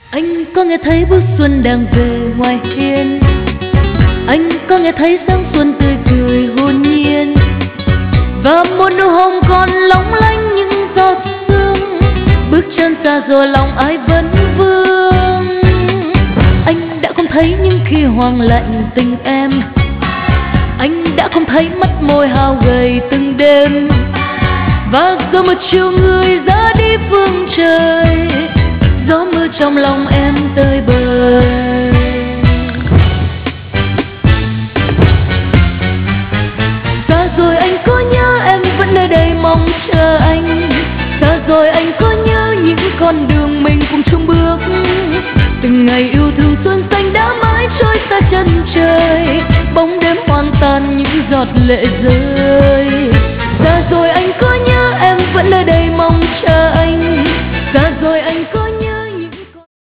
Anh có nghe thấy bước xuân đang về ngoài hiên, anh có nghe thấy sáng xuân tươi cười hồn nhiên, và một nụ hồng còn long lanh những giọt sương. Bước chân xa rồi lòng ai vẫn vương. Anh đã không thấy những khi hoang lạnh tình em, anh đã không thấy mắt môi hao gầy từng đêm. Và rồi một chiều người ra đi phương trời, gió mưa trong lòng em tơi bời. Xa rồi anh có nhớ em vẫn nơi đây mong chờ anh. Xa rồi anh có nhớ những con đường mình cùng chung bước. Từng ngày yêu thương xuân xanh đã mãi trôi xa chân trời, bóng đêm hoang tàn những giọt lệ rơi.